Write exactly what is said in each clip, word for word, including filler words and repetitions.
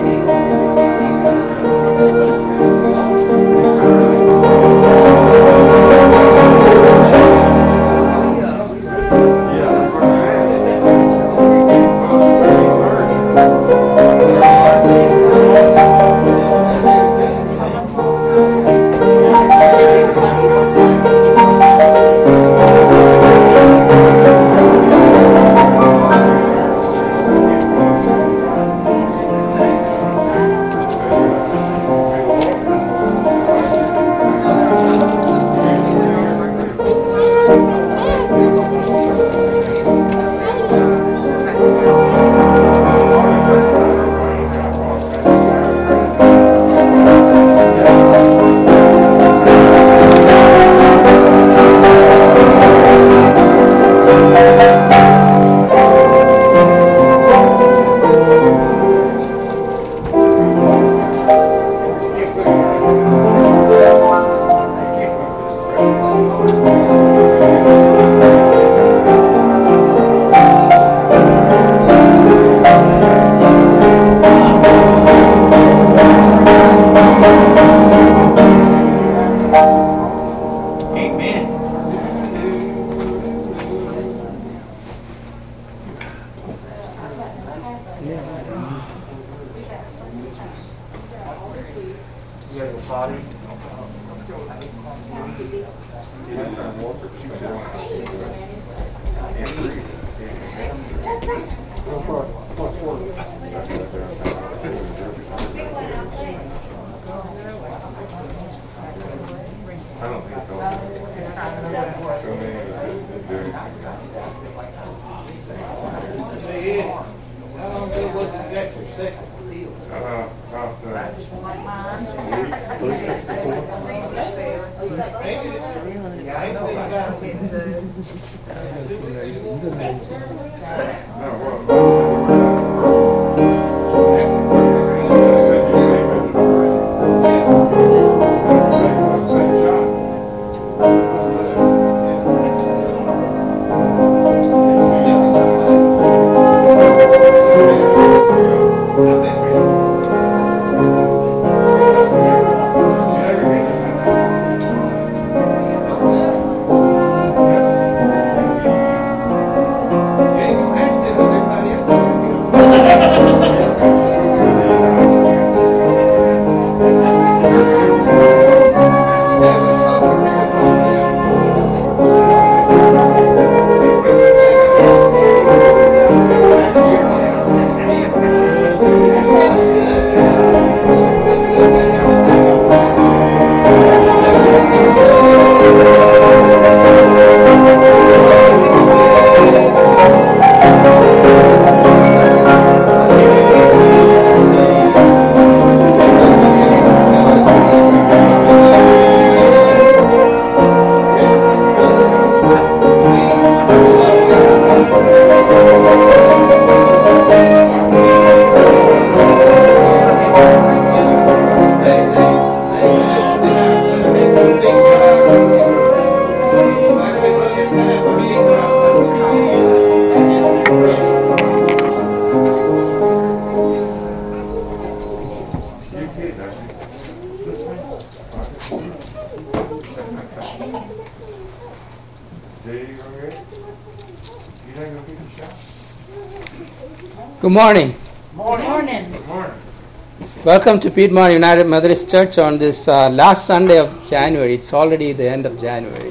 Good morning. Morning. Morning. Good morning. Welcome to Piedmont United Methodist Church on this uh, last Sunday of January. It's already the end of January.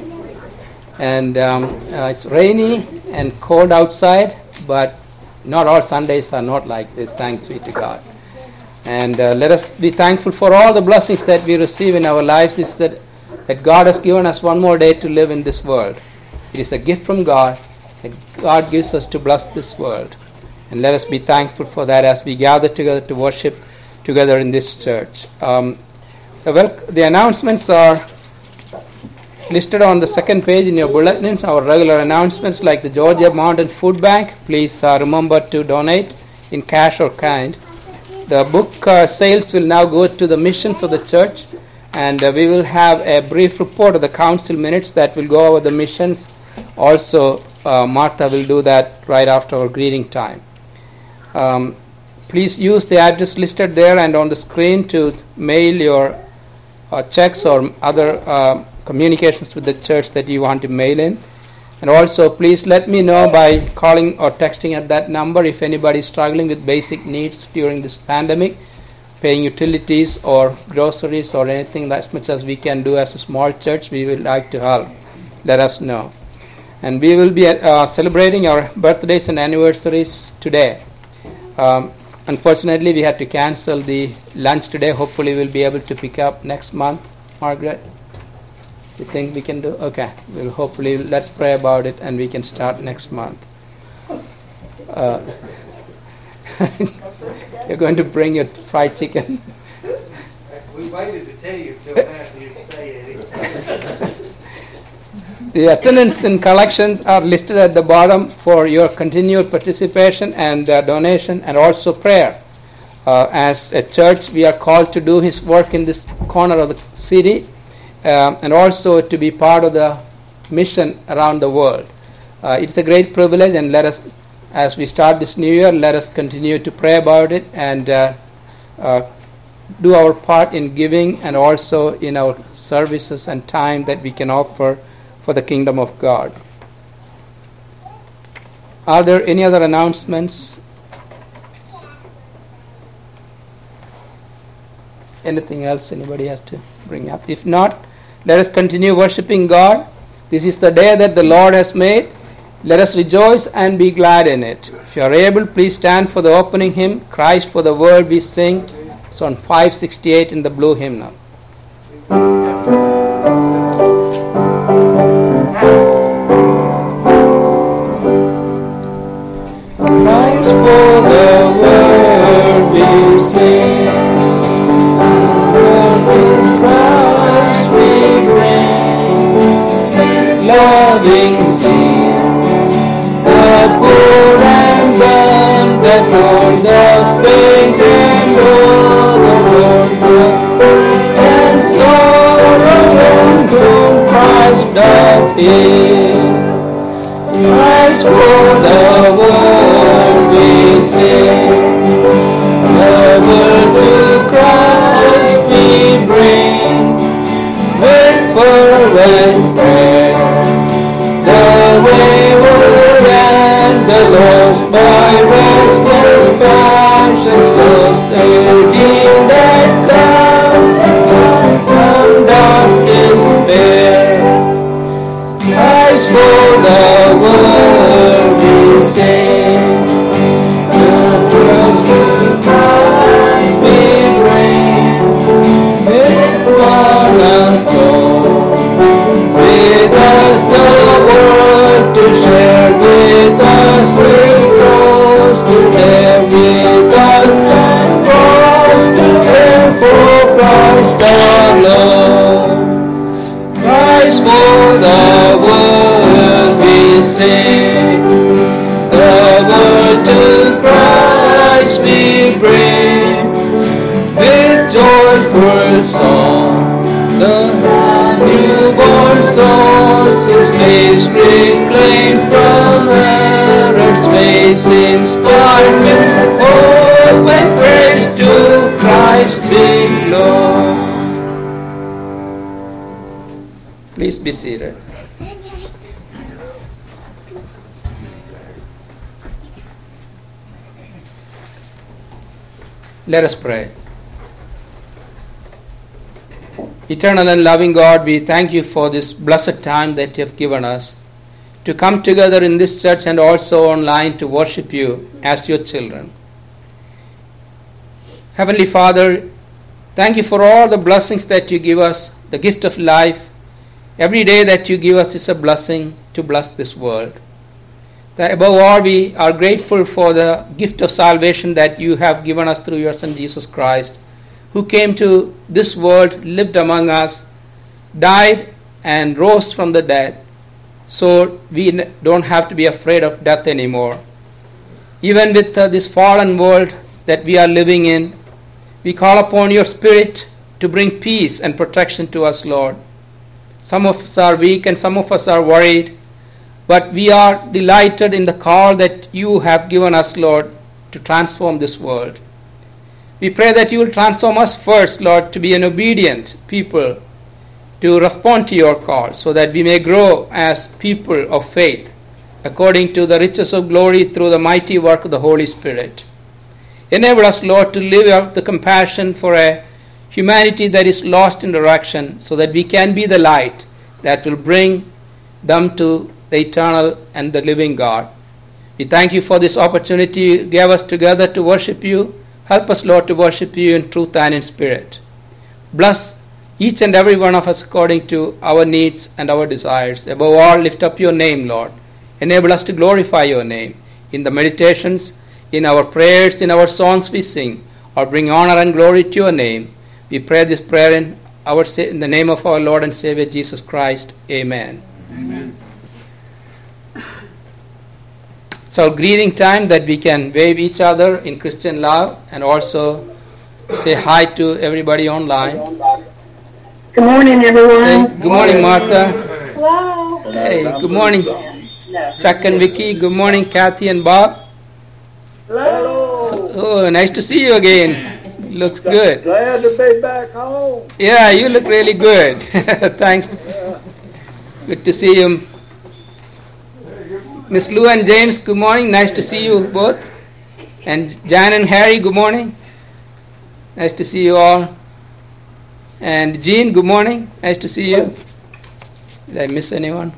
And um, uh, it's rainy and cold outside, but not all Sundays are not like this, thanks be to God. And uh, let us be thankful for all the blessings that we receive in our lives. This is that, that God has given us one more day to live in this world. It is a gift from God that God gives us to bless this world. And let us be thankful for that as we gather together to worship together in this church. Um, well, the announcements are listed on the second page in your bulletins, our regular announcements like the Georgia Mountain Food Bank. Please uh, remember to donate in cash or kind. The book uh, sales will now go to the missions of the church, and uh, we will have a brief report of the council minutes that will go over the missions. Also, uh, Martha will do that right after our greeting time. Um, please use the address listed there and on the screen to mail your uh, checks or other uh, communications with the church that you want to mail in. And also please let me know by calling or texting at that number if anybody is struggling with basic needs during this pandemic, paying utilities or groceries or anything, as much as we can do as a small church. We would like to help. Let us know. And we will be uh, celebrating our birthdays and anniversaries today. Um, unfortunately, we had to cancel the lunch today. Hopefully, we'll be able to pick up next month. Margaret, you think we can do? Okay. We'll hopefully, let's pray about it and we can start next month. Uh, you're going to bring your fried chicken. We waited to tell you till after you say it. The attendance and collections are listed at the bottom for your continued participation and uh, donation and also prayer. Uh, as a church, we are called to do His work in this corner of the city um, and also to be part of the mission around the world. Uh, it's a great privilege, and let us, as we start this new year, let us continue to pray about it and uh, uh, do our part in giving and also in our services and time that we can offer for the kingdom of God. Are there any other announcements? Anything else anybody has to bring up? If not, let us continue worshiping God. This is the day that the Lord has made. Let us rejoice and be glad in it. If you are able, please stand for the opening hymn, Christ for the World We Sing. It's on five sixty-eight in the blue hymnal. Christ for the world we sing, in Christ we bring, loving zeal, the poor and them that mourn the faint and overworn, and sorrow whom Christ doth heal. Christ for the world we sing, the world to Christ we bring, with fervent prayer, the wayward and the lost by restless passions lost, they redeemed and come from dark despair. Christ for the world we sing, the world to Christ we bring, with one accord, with us the world to share, with us we cross to bear, with us and cross to bear for Christ our Lord. Christ for the world we sing, the world to Christ we bring, with joyful song, the newborn souls His face reclaim from error's space, inspired with hope and praise to Christ belong. Please be seated. Let us pray. Eternal and loving God, we thank you for this blessed time that you have given us to come together in this church and also online to worship you as your children. Heavenly Father, thank you for all the blessings that you give us, the gift of life. Every day that you give us is a blessing to bless this world. That above all, we are grateful for the gift of salvation that you have given us through your Son Jesus Christ, who came to this world, lived among us, died and rose from the dead, so we don't have to be afraid of death anymore. Even with uh, this fallen world that we are living in, we call upon your Spirit to bring peace and protection to us, Lord. Some of us are weak and some of us are worried, but we are delighted in the call that you have given us, Lord, to transform this world. We pray that you will transform us first, Lord, to be an obedient people, to respond to your call, so that we may grow as people of faith, according to the riches of glory through the mighty work of the Holy Spirit. Enable us, Lord, to live out the compassion for a humanity that is lost in direction, so that we can be the light that will bring them to the eternal and the living God. We thank you for this opportunity you gave us together to worship you. Help us, Lord, to worship you in truth and in spirit. Bless each and every one of us according to our needs and our desires. Above all, lift up your name, Lord. Enable us to glorify your name in the meditations, in our prayers, in our songs we sing, or bring honor and glory to your name. We pray this prayer in, our, in the name of our Lord and Savior Jesus Christ. Amen. Amen. It's our greeting time that we can wave each other in Christian love and also say hi to everybody online. Good morning, everyone. Hey, good morning, Martha. Hello. Hey, good morning, Chuck and Vicky. Good morning, Kathy and Bob. Hello. Oh, nice to see you again. Looks good. Glad to be back home. Yeah, you look really good. Thanks. Good to see you. Miss Lou and James, good morning. Nice to see you both. And Jan and Harry, good morning. Nice to see you all. And Jean, good morning. Nice to see you. Did I miss anyone?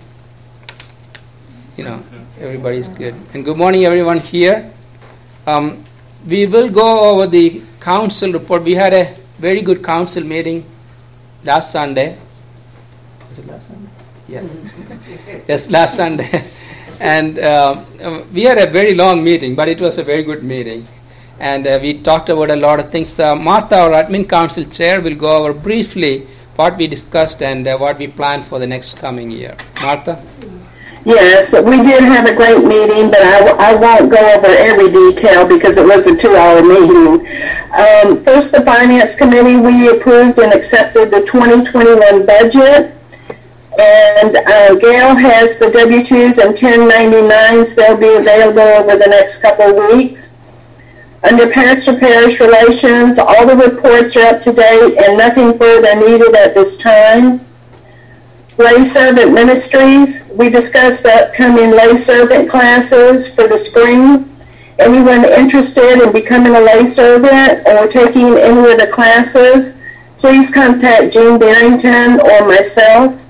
You know, everybody's good. And good morning, everyone here. Um, we will go over the council report. We had a very good council meeting last Sunday. Was it last Sunday? Yes. Yes, last Sunday. And uh, we had a very long meeting, but it was a very good meeting. And uh, we talked about a lot of things. Uh, Martha, our admin council chair, will go over briefly what we discussed and uh, what we plan for the next coming year. Martha? Yes, we did have a great meeting, but I, I won't go over every detail because it was a two-hour meeting. Um, first, the Finance Committee, we approved and accepted the twenty twenty-one budget. And uh, Gail has the W two's and ten ninety-nines. They'll be available over the next couple of weeks. Under Pastor-Parish Relations, all the reports are up to date and nothing further needed at this time. Lay Servant Ministries, we discussed the upcoming lay servant classes for the spring. Anyone interested in becoming a lay servant or taking any of the classes, please contact Jean Barrington or myself.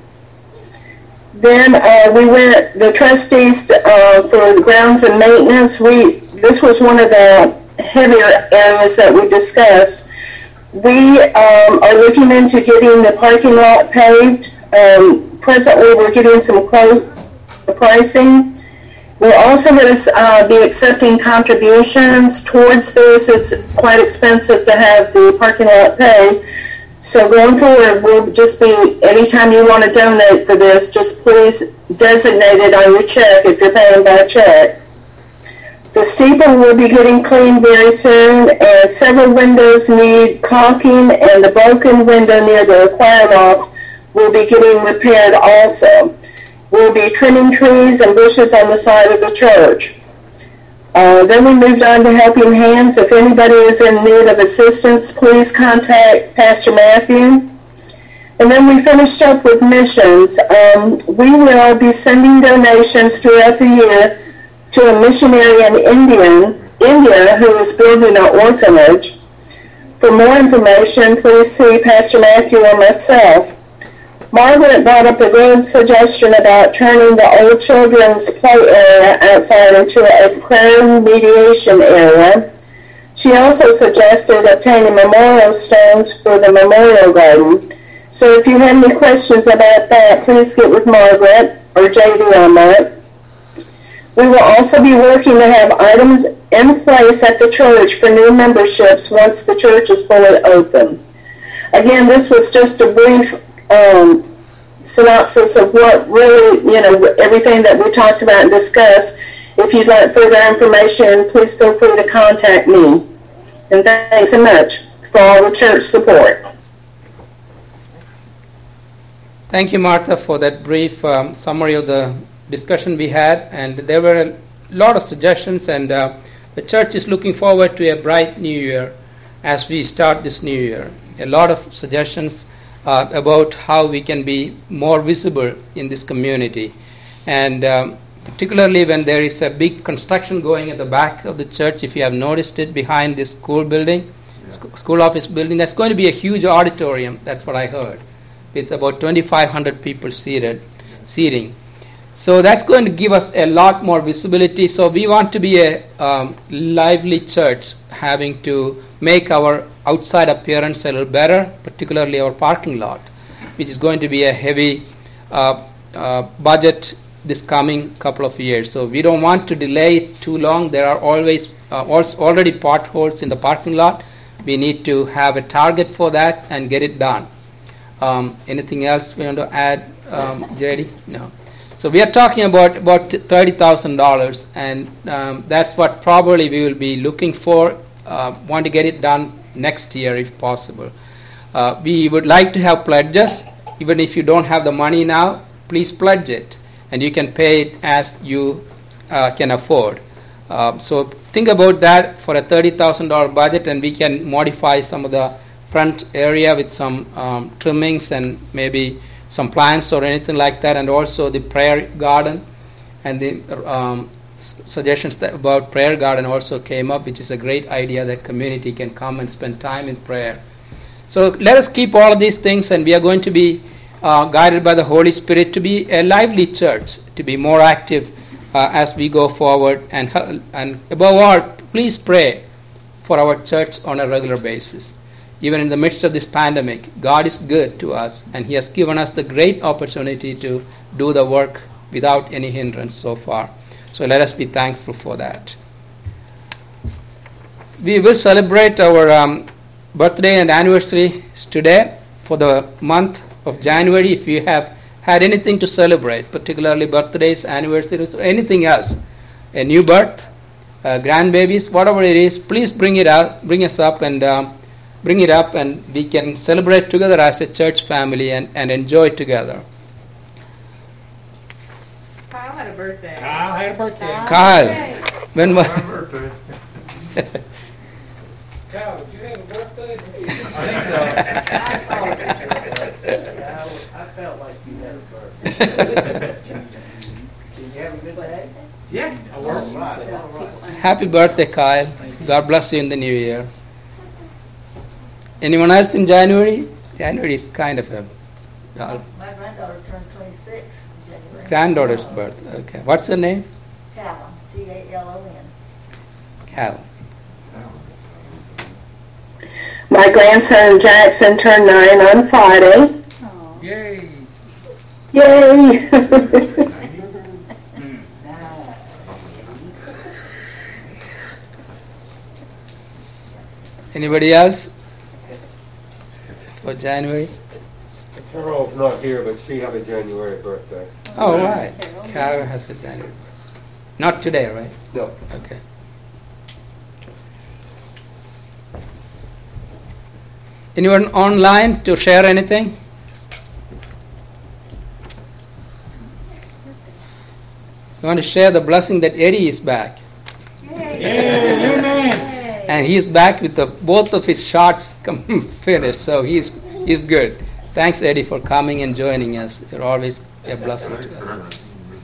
Then uh, we went, the trustees uh, for grounds and maintenance, we this was one of the heavier areas that we discussed. We um, are looking into getting the parking lot paved. Um, presently we're getting some close pricing. We're also going to uh, be accepting contributions towards this. It's quite expensive to have the parking lot paved. So going forward, we'll just be, anytime you want to donate for this, just please designate it on your check if you're paying by check. The steeple will be getting cleaned very soon, and several windows need caulking, and the broken window near the choir loft will be getting repaired also. We'll be trimming trees and bushes on the side of the church. Uh, then we moved on to Helping Hands. If anybody is in need of assistance, please contact Pastor Matthew. And then we finished up with missions. Um, we will be sending donations throughout the year to a missionary in India, India who is building an orphanage. For more information, please see Pastor Matthew or myself. Margaret brought up a good suggestion about turning the old children's play area outside into a prayer mediation area. She also suggested obtaining memorial stones for the memorial garden. So if you have any questions about that, please get with Margaret or J D on that. We will also be working to have items in place at the church for new memberships once the church is fully open. Again, this was just a brief um, synopsis of what really, you know, everything that we talked about and discussed. If you'd like further information, please feel free to contact me. And thanks so much for all the church support. Thank you, Martha, for that brief um, summary of the discussion we had. And there were a lot of suggestions, and uh, the church is looking forward to a bright new year. as we start this new year. A lot of suggestions uh, about how we can be more visible in this community. And um, particularly when there is a big construction going at the back of the church, if you have noticed it, behind this school building, yeah. sc- school office building, that's going to be a huge auditorium, that's what I heard, with about twenty-five hundred people seated, seating. So that's going to give us a lot more visibility. So we want to be a um, lively church, having to make our outside appearance a little better, particularly our parking lot, which is going to be a heavy uh, uh, budget this coming couple of years. So we don't want to delay it too long. There are always uh, already potholes in the parking lot. We need to have a target for that and get it done. Um, anything else we want to add, um, J D? No. So we are talking about about thirty thousand dollars, and um, that's what probably we will be looking for. Uh, want to get it done next year if possible. Uh, we would like to have pledges. Even if you don't have the money now, please pledge it, and you can pay it as you uh, can afford. Uh, so think about that for a thirty thousand dollars budget, and we can modify some of the front area with some um, trimmings and maybe some plants or anything like that, and also the prayer garden. And the um, s- suggestions that about prayer garden also came up, which is a great idea that community can come and spend time in prayer. So let us keep all of these things, and we are going to be uh, guided by the Holy Spirit to be a lively church, to be more active uh, as we go forward. And, and above all, please pray for our church on a regular basis. Even in the midst of this pandemic, God is good to us, and He has given us the great opportunity to do the work without any hindrance so far. So let us be thankful for that. We will celebrate our um, birthday and anniversary today for the month of January. If you have had anything to celebrate, particularly birthdays, anniversaries, or anything else, a new birth, uh, grandbabies, whatever it is, please bring it out, bring us up and um, bring it up, and we can celebrate together as a church family and, and enjoy together. Kyle had a birthday. Kyle had a birthday. Kyle, when was My birthday. Kyle, did you have a birthday? I think so. I felt like you had a birthday. Did you have a good day? Yeah, I worked right. All right. Happy birthday, Kyle. God bless you in the new year. Anyone else in January? January is kind of a uh, My granddaughter turned twenty-six in January. granddaughter's birth. Okay. What's her name? Callum, C A L O N. Cal. My grandson Jackson turned nine on Friday. Oh. Yay. Yay! Anybody else for January? Carol's not here, but she had a January birthday. Oh, right. Carol has a January. Not today, right? No. Okay. Anyone online to share anything? You want to share the blessing that Eddie is back. And he's back with the, both of his shots finished, so he's he's good. Thanks, Eddie, for coming and joining us. You're always a blessing to us.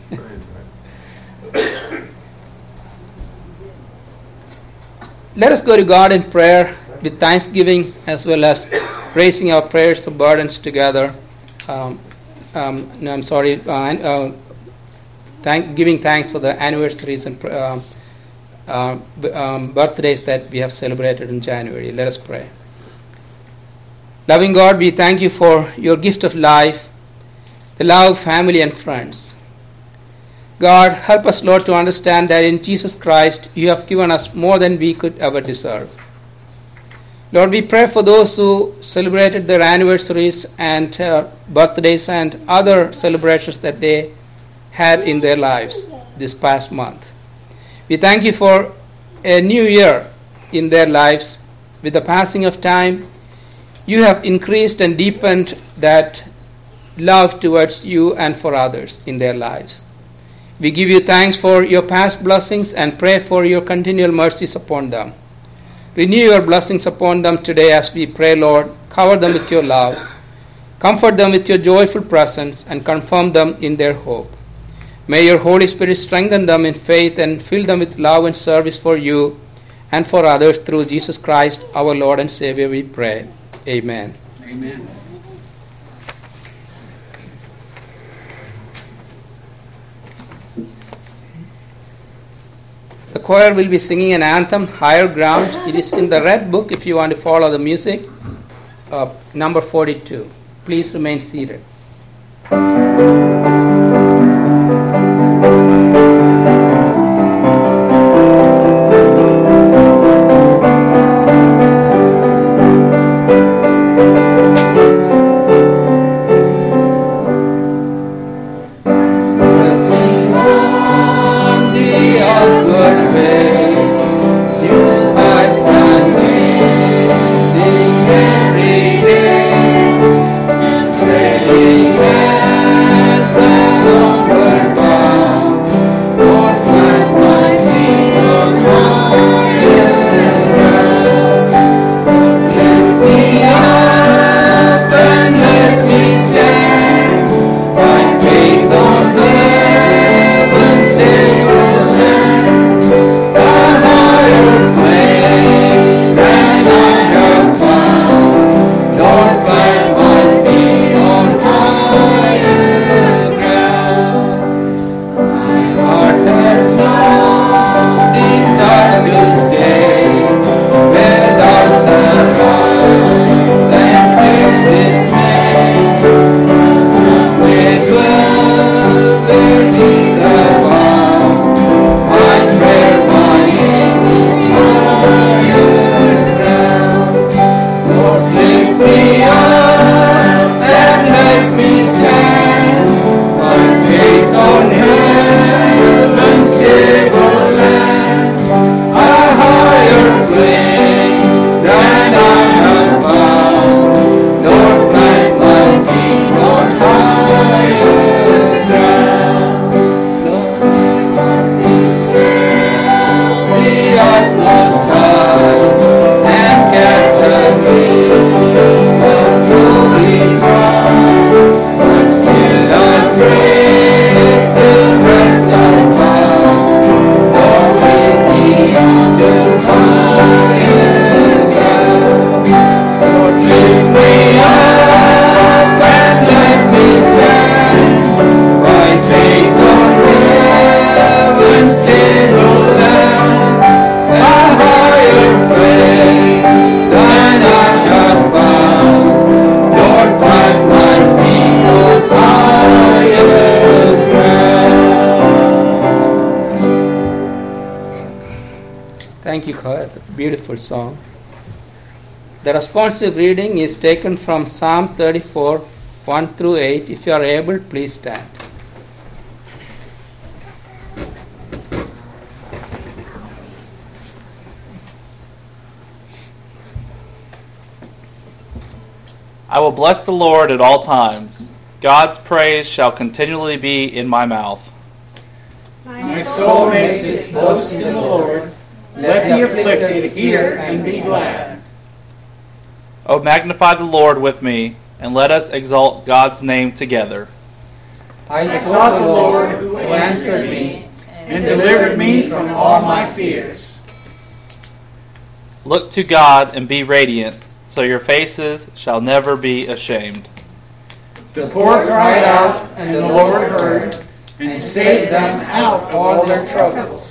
Let us go to God in prayer with thanksgiving, as well as raising our prayers of burdens together. Um, um, no, I'm sorry, uh, uh, thank, giving thanks for the anniversaries and uh, uh, um, birthdays that we have celebrated in January. Let us pray. Loving God, we thank you for your gift of life, the love, family, and friends. God, help us, Lord, to understand that in Jesus Christ you have given us more than we could ever deserve. Lord, we pray for those who celebrated their anniversaries and uh, birthdays and other celebrations that they had in their lives this past month. We thank you for a new year in their lives. With the passing of time, you have increased and deepened that love towards you and for others in their lives. We give you thanks for your past blessings and pray for your continual mercies upon them. Renew your blessings upon them today as we pray, Lord. Cover them with your love. Comfort them with your joyful presence and confirm them in their hope. May your Holy Spirit strengthen them in faith and fill them with love and service for you and for others through Jesus Christ, our Lord and Savior, we pray. Amen. Amen. The choir will be singing an anthem, Higher Ground. It is in the red book if you want to follow the music, uh, number forty-two. Please remain seated. Thank you, Khaled. Beautiful song. The responsive reading is taken from Psalm thirty-four, one through eight. If you are able, please stand. I will bless the Lord at all times. God's praise shall continually be in my mouth. My soul makes its boast in the Lord. Let the afflicted hear and be glad. O magnify the Lord with me, and let us exalt God's name together. I sought the Lord who answered me and delivered me from all my fears. Look to God and be radiant, so your faces shall never be ashamed. The poor cried out, and the Lord heard, and saved them out of all their troubles.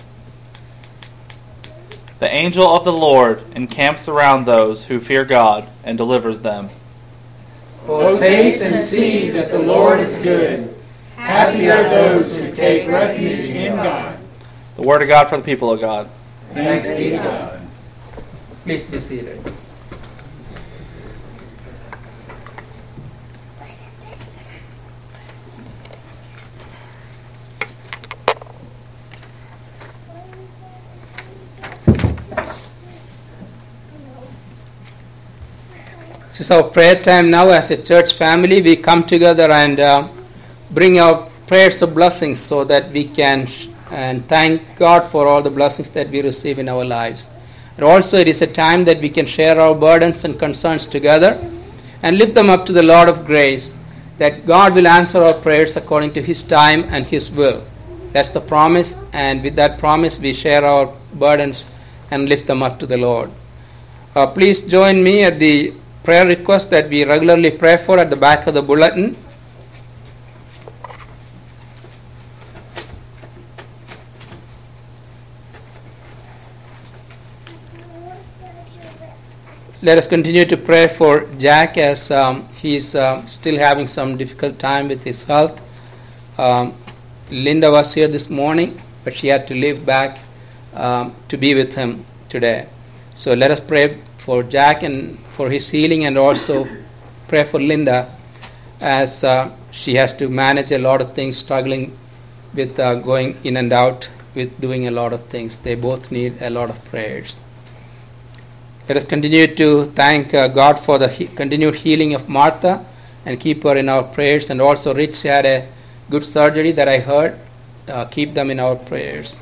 The angel of the Lord encamps around those who fear God and delivers them. O taste and see that the Lord is good. Happy are those who take refuge in God. The word of God for the people of God. Thanks be to God. Please be seated. This is our prayer time now as a church family. We come together and uh, bring our prayers of blessings so that we can sh- and thank God for all the blessings that we receive in our lives. And also it is a time that we can share our burdens and concerns together and lift them up to the Lord of grace, that God will answer our prayers according to His time and His will. That's the promise, and with that promise we share our burdens and lift them up to the Lord. Uh, please join me at the prayer request that we regularly pray for at the back of the bulletin. Let us continue to pray for Jack as um, he is uh, still having some difficult time with his health. Um, Linda was here this morning, but she had to leave back um, to be with him today. So let us pray for Jack and for his healing, and also pray for Linda as uh, she has to manage a lot of things, struggling with uh, going in and out with doing a lot of things. They both need a lot of prayers. Let us continue to thank uh, God for the he- continued healing of Martha and keep her in our prayers. And also Rich had a good surgery that I heard. Uh, keep them in our prayers.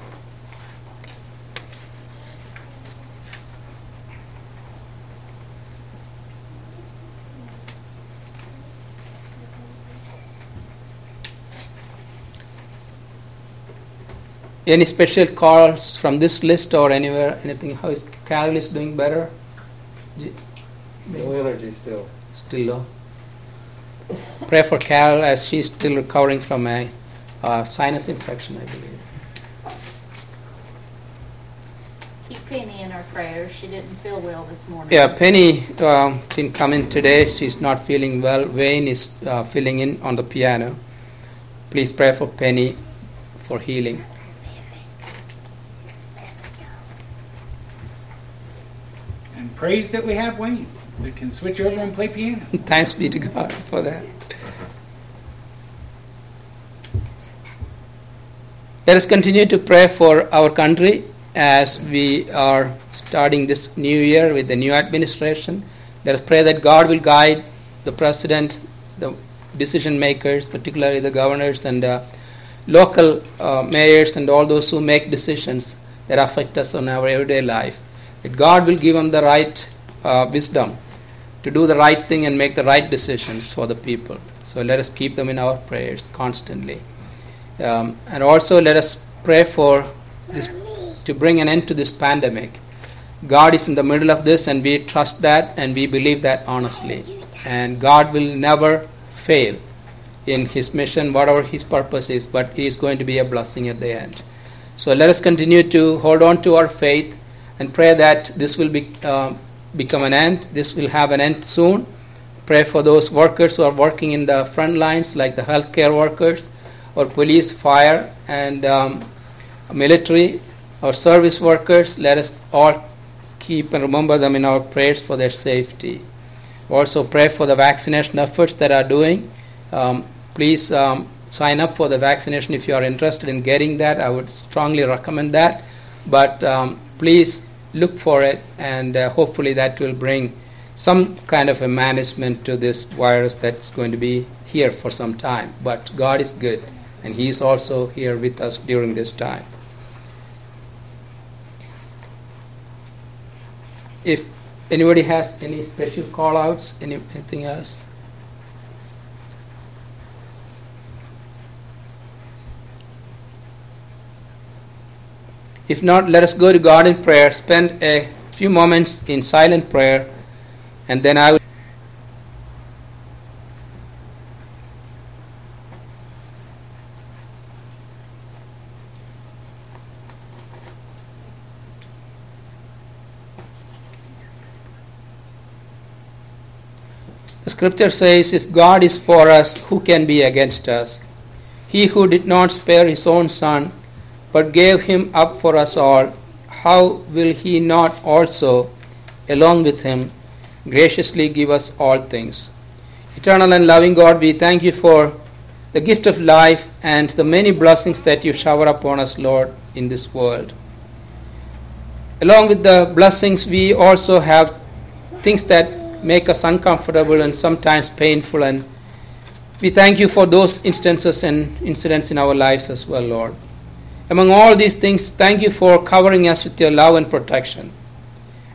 Any special calls from this list or anywhere? Anything? How is Carol is doing better? No energy still. Still low. Pray for Carol as she's still recovering from a uh, sinus infection, I believe. Keep Penny in our prayers. She didn't feel well this morning. Yeah, Penny uh, didn't come in today. She's not feeling well. Wayne is uh, filling in on the piano. Please pray for Penny for healing. And praise that we have Wayne. We can switch over and play piano. Thanks be to God for that. Let us continue to pray for our country as we are starting this new year with the new administration. Let us pray that God will guide the president, the decision makers, particularly the governors and uh, local uh, mayors and all those who make decisions that affect us on our everyday life. That God will give them the right uh, wisdom to do the right thing and make the right decisions for the people. So let us keep them in our prayers constantly. Um, and also let us pray for this, to bring an end to this pandemic. God is in the middle of this, and we trust that and we believe that honestly. And God will never fail in His mission, whatever His purpose is, but He is going to be a blessing at the end. So let us continue to hold on to our faith and pray that this will be, uh, become an end. This will have an end soon. Pray for those workers who are working in the front lines, like the healthcare workers, or police, fire, and um, military, or service workers. Let us all keep and remember them in our prayers for their safety. Also pray for the vaccination efforts that are doing. Um, please um, sign up for the vaccination if you are interested in getting that. I would strongly recommend that. But um, please look for it, and uh, hopefully that will bring some kind of a management to this virus that's going to be here for some time. But God is good, and He is also here with us during this time. If anybody has any special call-outs, any, anything else? If not, let us go to God in prayer. Spend a few moments in silent prayer, and then I will. The scripture says, if God is for us, who can be against us? He who did not spare His own Son, but gave Him up for us all, how will He not also, along with Him, graciously give us all things? Eternal and loving God, we thank You for the gift of life and the many blessings that You shower upon us, Lord, in this world. Along with the blessings, we also have things that make us uncomfortable and sometimes painful, and we thank You for those instances and incidents in our lives as well, Lord. Among all these things, thank You for covering us with Your love and protection.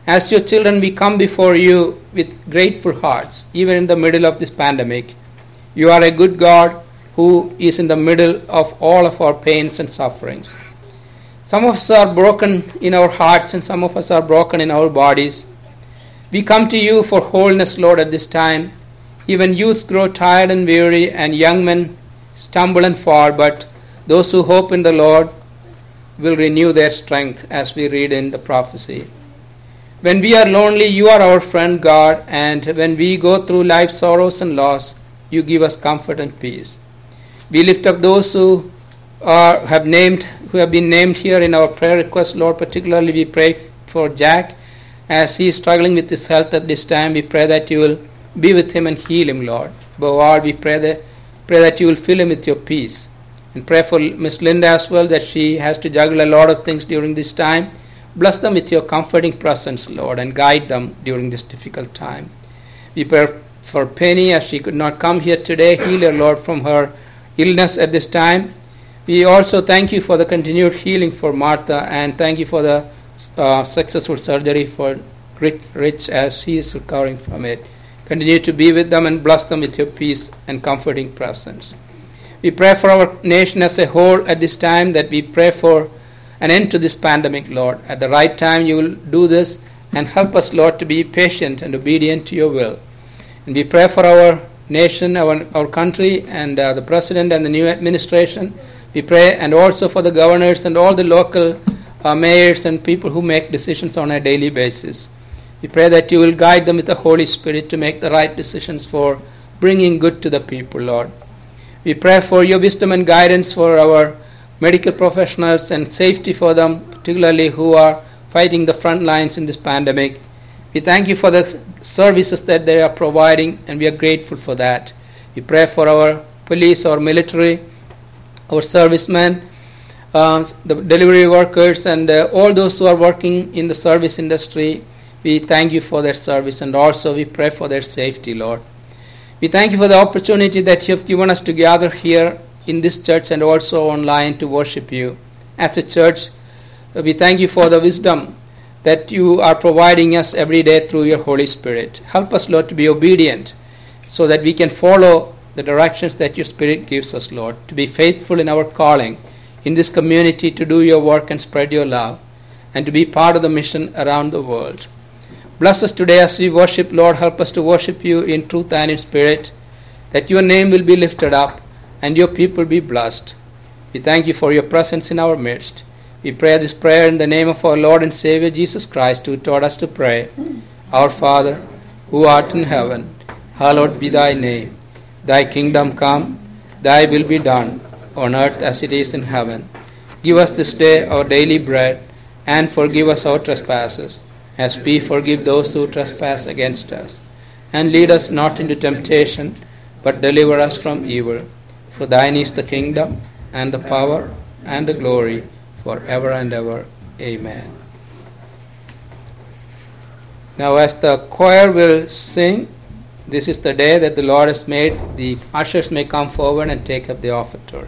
As your children, we come before you with grateful hearts, even in the middle of this pandemic. You are a good God who is in the middle of all of our pains and sufferings. Some of us are broken in our hearts and some of us are broken in our bodies. We come to you for wholeness, Lord, at this time. Even youths grow tired and weary, and young men stumble and fall, but those who hope in the Lord will renew their strength, as we read in the prophecy. When we are lonely, you are our friend, God, and when we go through life's sorrows and loss, you give us comfort and peace. We lift up those who are, have named, who have been named here in our prayer request, Lord. Particularly, we pray for Jack as he is struggling with his health at this time. We pray that you will be with him and heal him, Lord. Above all, we pray that pray that you will fill him with your peace. And pray for Miss Linda as well, that she has to juggle a lot of things during this time. Bless them with your comforting presence, Lord, and guide them during this difficult time. We pray for Penny as she could not come here today. Heal her, Lord, from her illness at this time. We also thank you for the continued healing for Martha, and thank you for the uh, successful surgery for Rich as he is recovering from it. Continue to be with them and bless them with your peace and comforting presence. We pray for our nation as a whole at this time, that we pray for an end to this pandemic, Lord. At the right time you will do this, and help us, Lord, to be patient and obedient to your will. And we pray for our nation, our, our country, and uh, the president and the new administration. We pray, and also for the governors and all the local uh, mayors and people who make decisions on a daily basis. We pray that you will guide them with the Holy Spirit to make the right decisions for bringing good to the people, Lord. We pray for your wisdom and guidance for our medical professionals and safety for them, particularly who are fighting the front lines in this pandemic. We thank you for the services that they are providing, and we are grateful for that. We pray for our police, our military, our servicemen, uh, the delivery workers, and uh, all those who are working in the service industry. We thank you for their service, and also we pray for their safety, Lord. We thank you for the opportunity that you have given us to gather here in this church and also online to worship you. As a church, we thank you for the wisdom that you are providing us every day through your Holy Spirit. Help us, Lord, to be obedient so that we can follow the directions that your Spirit gives us, Lord, to be faithful in our calling in this community, to do your work and spread your love, and to be part of the mission around the world. Bless us today as we worship, Lord. Help us to worship you in truth and in spirit, that your name will be lifted up and your people be blessed. We thank you for your presence in our midst. We pray this prayer in the name of our Lord and Savior Jesus Christ, who taught us to pray. Our Father, who art in heaven, hallowed be thy name. Thy kingdom come, thy will be done, on earth as it is in heaven. Give us this day our daily bread, and forgive us our trespasses, as we forgive those who trespass against us. And lead us not into temptation, but deliver us from evil. For thine is the kingdom, and the power, and the glory, forever and ever. Amen. Now as the choir will sing, this is the day that the Lord has made. The ushers may come forward and take up the offertory.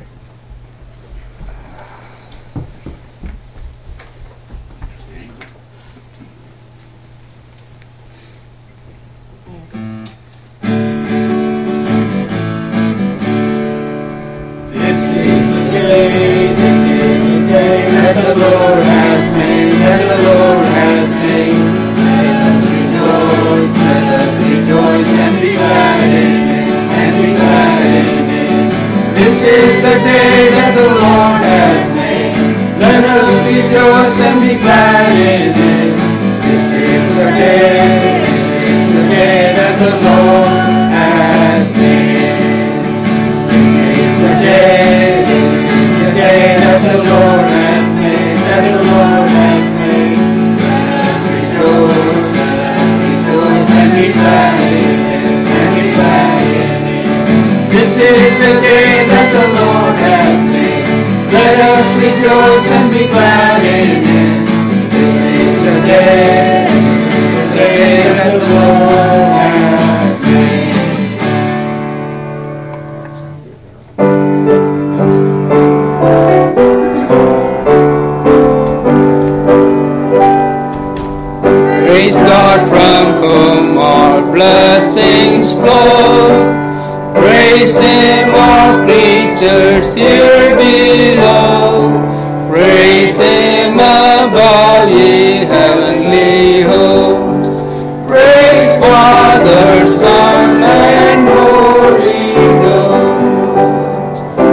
blessings flow. Praise Him, all creatures here below. Praise Him above, ye heavenly hosts. Praise Father, Son, and Holy Ghost.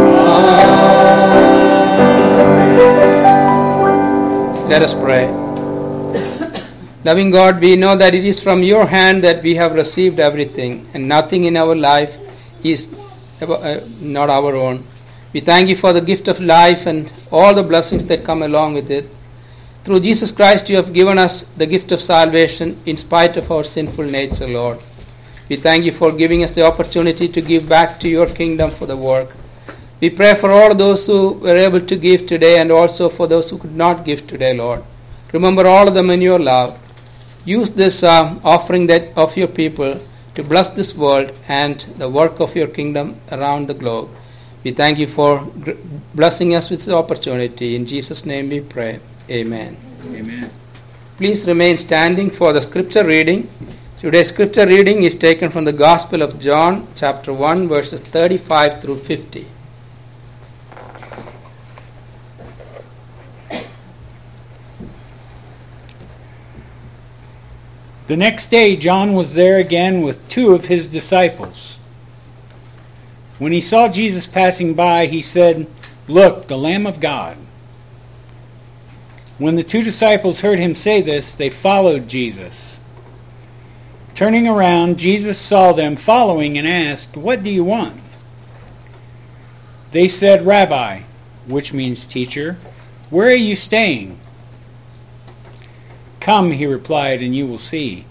Amen. Let us pray. Loving God, we know that it is from your hand that we have received everything, and nothing in our life is uh, not our own. We thank you for the gift of life and all the blessings that come along with it. Through Jesus Christ, you have given us the gift of salvation in spite of our sinful nature, Lord. We thank you for giving us the opportunity to give back to your kingdom for the work. We pray for all those who were able to give today and also for those who could not give today, Lord. Remember all of them in your love. Use this uh, offering that of your people to bless this world and the work of your kingdom around the globe. We thank you for gr- blessing us with this opportunity. In Jesus' name we pray. Amen. Amen. Please remain standing for the scripture reading. Today's scripture reading is taken from the Gospel of John, chapter one, verses thirty-five through fifty. The next day John was there again with two of his disciples. When he saw Jesus passing by, he said, "Look, the Lamb of God." When the two disciples heard him say this, they followed Jesus. Turning around, Jesus saw them following and asked, "What do you want?" They said, "Rabbi," which means teacher, "where are you staying?" "Come," he replied, "and you will see."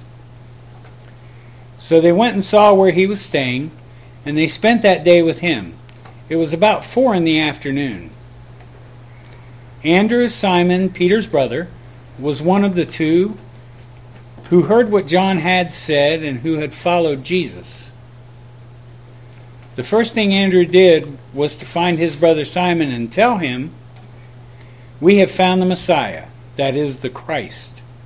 So they went and saw where he was staying, and they spent that day with him. It was about four in the afternoon. Andrew, Simon, Peter's brother, was one of the two who heard what John had said and who had followed Jesus. The first thing Andrew did was to find his brother Simon and tell him, "We have found the Messiah," that is, the Christ.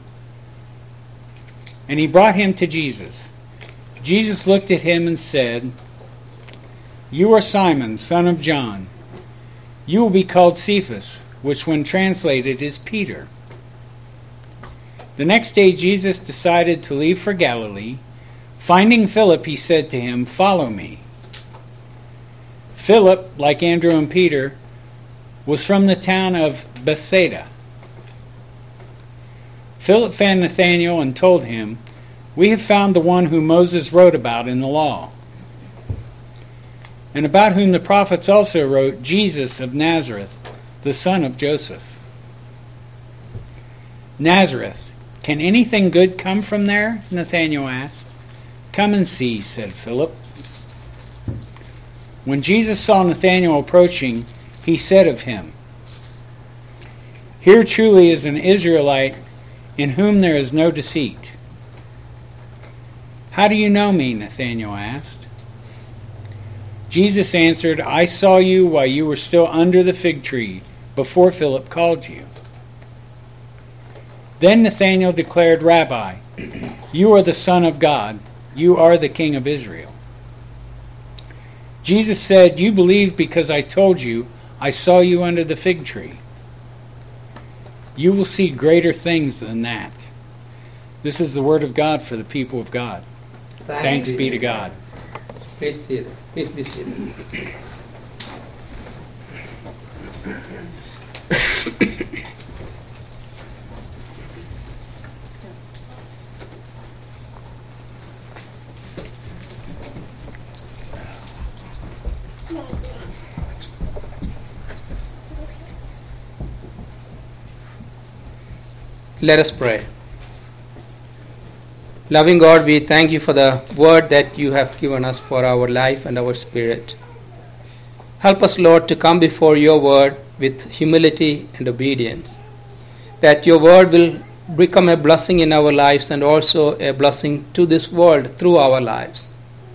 And he brought him to Jesus. Jesus looked at him and said, "You are Simon, son of John. You will be called Cephas," which when translated is Peter. The next day Jesus decided to leave for Galilee. Finding Philip, he said to him, "Follow me." Philip, like Andrew and Peter, was from the town of Bethsaida. Philip found Nathanael and told him, "We have found the one whom Moses wrote about in the law, and about whom the prophets also wrote, Jesus of Nazareth, the son of Joseph." "Nazareth, can anything good come from there?" Nathanael asked. "Come and see," said Philip. When Jesus saw Nathanael approaching, he said of him, "Here truly is an Israelite in whom there is no deceit." "How do you know me?" Nathanael asked. Jesus answered, "I saw you while you were still under the fig tree, before Philip called you." Then Nathanael declared, "Rabbi, you are the Son of God. You are the King of Israel." Jesus said, "You believe because I told you I saw you under the fig tree. You will see greater things than that." This is the word of God for the people of God. Thanks, Thanks be to God. Please sit. Please be seated. Let us pray. Loving God, we thank you for the word that you have given us for our life and our spirit. Help us, Lord, to come before your word with humility and obedience, that your word will become a blessing in our lives and also a blessing to this world through our lives.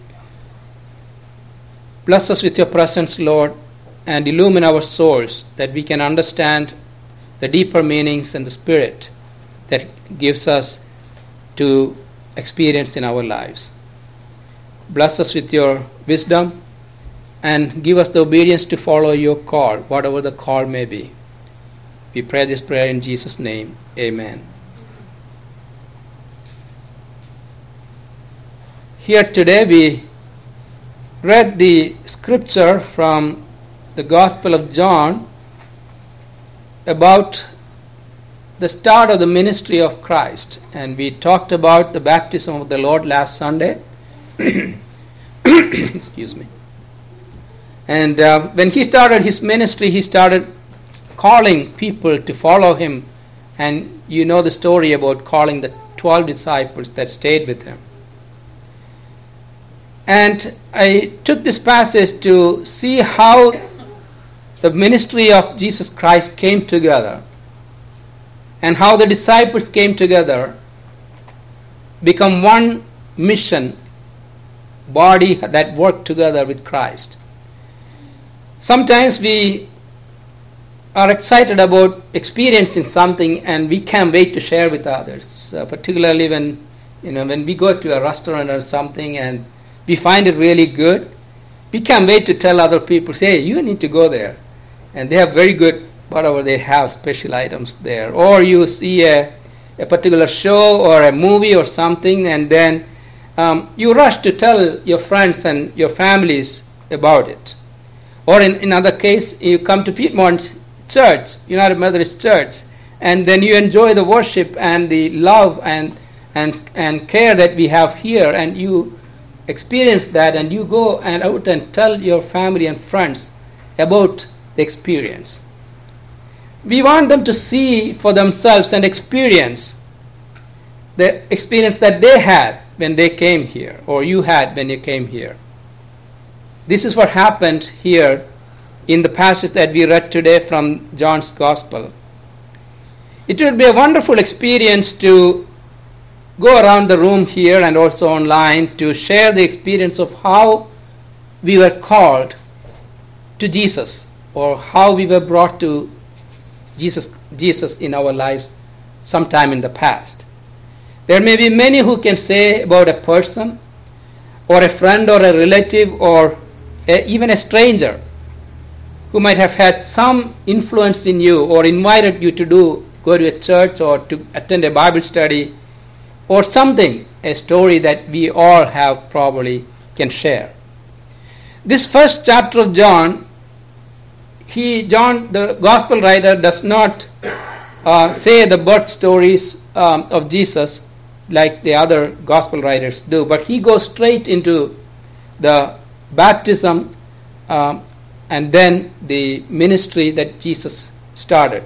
Bless us with your presence, Lord, and illumine our souls that we can understand the deeper meanings and the spirit that gives us to experience in our lives. bless us with your wisdom and give us the obedience to follow your call, whatever the call may be. We pray this prayer in Jesus' name. Amen. Here today we read the scripture from the Gospel of John about the start of the ministry of Christ, and we talked about the baptism of the Lord last Sunday. Excuse me. And uh, when he started his ministry, he started calling people to follow him, and you know the story about calling the twelve disciples that stayed with him. And I took this passage to see how the ministry of Jesus Christ came together, and how the disciples came together, become one mission body that worked together with Christ. Sometimes we are excited about experiencing something and we can't wait to share with others, uh, particularly when you know when we go to a restaurant or something and we find it really good. We can't wait to tell other people, say, hey, you need to go there. And they have very good, whatever they have, special items there. Or you see a, a particular show or a movie or something, and then um, you rush to tell your friends and your families about it. Or in another case, you come to Piedmont Church, United Methodist Church, and then you enjoy the worship and the love and and and care that we have here, and you experience that, and you go and out and tell your family and friends about the experience. We want them to see for themselves and experience the experience that they had when they came here, or you had when you came here. This is what happened here in the passage that we read today from John's Gospel. It would be a wonderful experience to go around the room here and also online to share the experience of how we were called to Jesus, or how we were brought to Jesus, Jesus in our lives sometime in the past. There may be many who can say about a person or a friend or a relative or a, even a stranger who might have had some influence in you or invited you to do go to a church or to attend a Bible study or something, a story that we all have probably can share. This first chapter of John, he John the gospel writer does not uh, say the birth stories um, of Jesus like the other gospel writers do, but he goes straight into the baptism um, and then the ministry that Jesus started.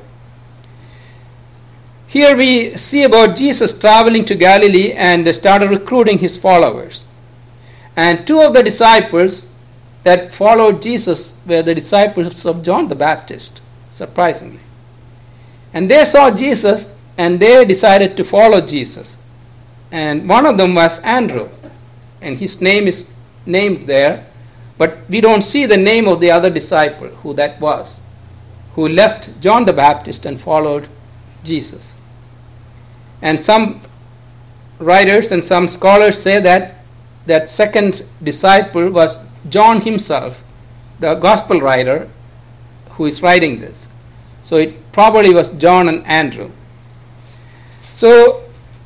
Here we see about Jesus traveling to Galilee and started recruiting his followers. And two of the disciples that followed Jesus were the disciples of John the Baptist, surprisingly. And they saw Jesus and they decided to follow Jesus. And one of them was Andrew, and his name is named there, but we don't see the name of the other disciple, who that was, who left John the Baptist and followed Jesus. And some writers and some scholars say that that second disciple was John himself, the gospel writer who is writing this. So it probably was John and Andrew. So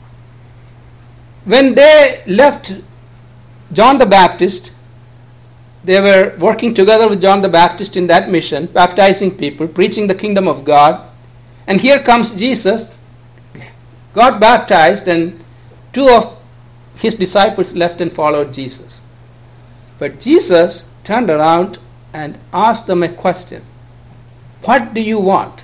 when they left John the Baptist, they were working together with John the Baptist in that mission, baptizing people, preaching the kingdom of God. And here comes Jesus, got baptized, and two of his disciples left and followed Jesus. But Jesus turned around and asked them a question. What do you want?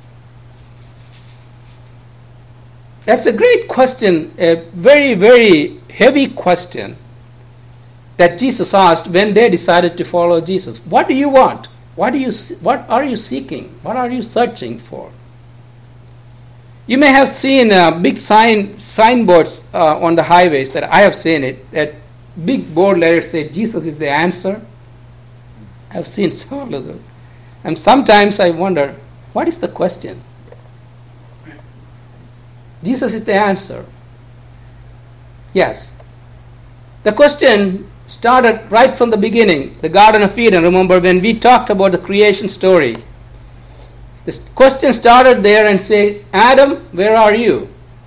That's a great question, a very, very heavy question that Jesus asked when they decided to follow Jesus. What do you want? What do you? What are you seeking? What are you searching for? You may have seen uh, big sign signboards uh, on the highways that I have seen it. That big board letters say Jesus is the answer. I've seen several of them, and sometimes I wonder, what is the question? Jesus is the answer. Yes. The question started right from the beginning, the Garden of Eden. Remember when we talked about the creation story? The question started there and said, Adam, where are you?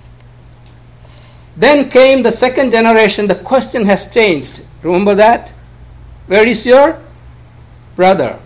Then came the second generation. The question has changed. Remember that? Where is your brother?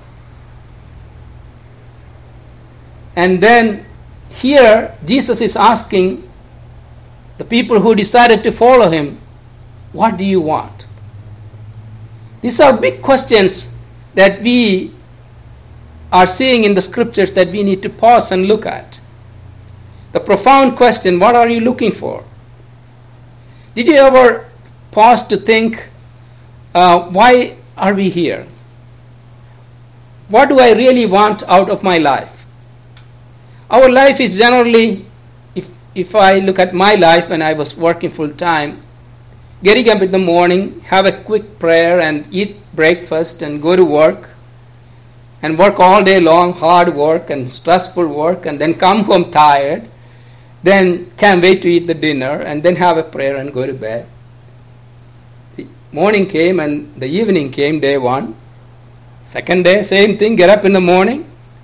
And then here Jesus is asking the people who decided to follow him, what do you want? These are big questions that we are seeing in the scriptures that we need to pause and look at. The profound question, what are you looking for? Did you ever pause to think, uh, why are we here? What do I really want out of my life? Our life is generally, if, if I look at my life when I was working full time, getting up in the morning, have a quick prayer and eat breakfast and go to work and work all day long, hard work and stressful work, and then come home tired, then can't wait to eat the dinner and then have a prayer and go to bed. The morning came and the evening came, day one. Second day, same thing, get up in the morning,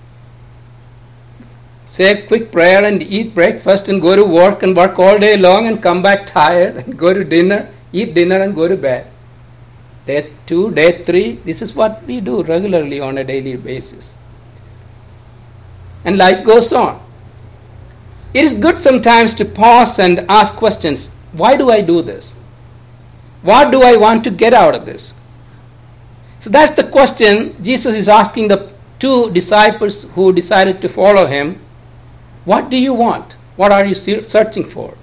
say a quick prayer and eat breakfast and go to work and work all day long and come back tired and go to dinner, eat dinner and go to bed. Day two, day three, this is what we do regularly on a daily basis. And life goes on. It is good sometimes to pause and ask questions. Why do I do this? What do I want to get out of this? So that's the question Jesus is asking the two disciples who decided to follow him. What do you want? What are you searching for?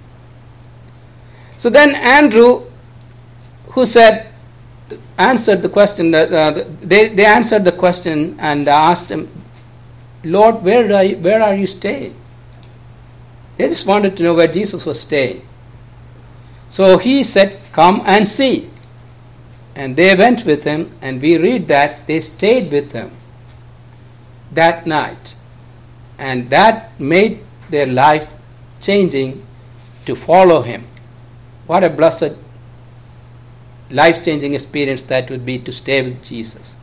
So then Andrew, who said, answered the question, that uh, they, they answered the question and asked him, Lord, where are you, where are you staying? They just wanted to know where Jesus was staying. So he said, come and see. And they went with him, and we read that they stayed with him that night. And that made their life changing to follow him. What a blessed life-changing experience that would be to stay with Jesus.